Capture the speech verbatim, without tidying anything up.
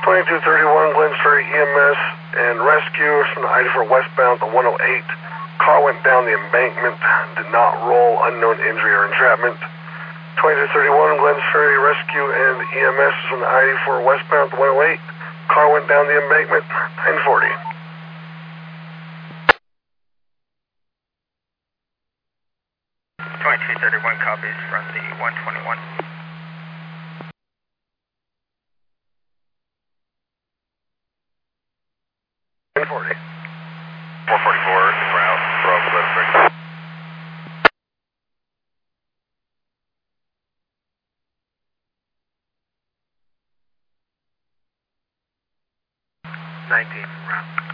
twenty-two thirty-one Glens Ferry E M S and rescue from the I D four westbound to one oh eight. Car went down the embankment, did not roll, unknown injury or entrapment. twenty-two thirty-one Glens Ferry rescue and E M S from the I D four westbound to one oh eight. Car went down the embankment, nine forty. twenty-two thirty-one copies from the one twenty-one. nine forty. four forty-four, route from Glens Ferry. nineteen route.